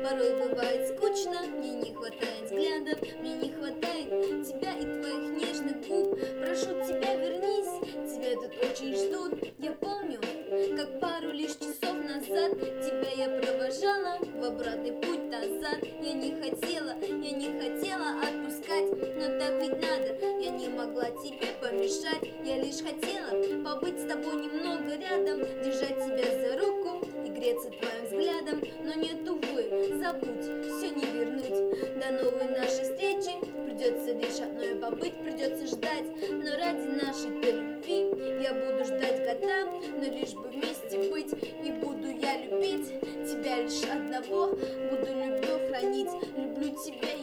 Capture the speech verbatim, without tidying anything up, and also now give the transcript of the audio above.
Порой бывает скучно, мне не хватает взглядов, мне не хватает тебя и твоих нежных губ. Прошу тебя, вернись, тебя тут очень ждут. Я помню, как пару лишь часов назад тебя я провожала в обратный путь назад. Я не хотела, я не хотела отпускать, но так ведь надо, я не могла тебе помешать. Я лишь хотела побыть с тобой немного рядом, держать тебя за руку и греться твоим взглядом. Но нет, увы, забудь, все не вернуть. До новой нашей встречи придется лишь одной побыть, придется ждать. Но ради нашей любви я буду ждать года, но лишь бы вместе быть. И буду я любить тебя лишь одного, буду любовь хранить. Люблю тебя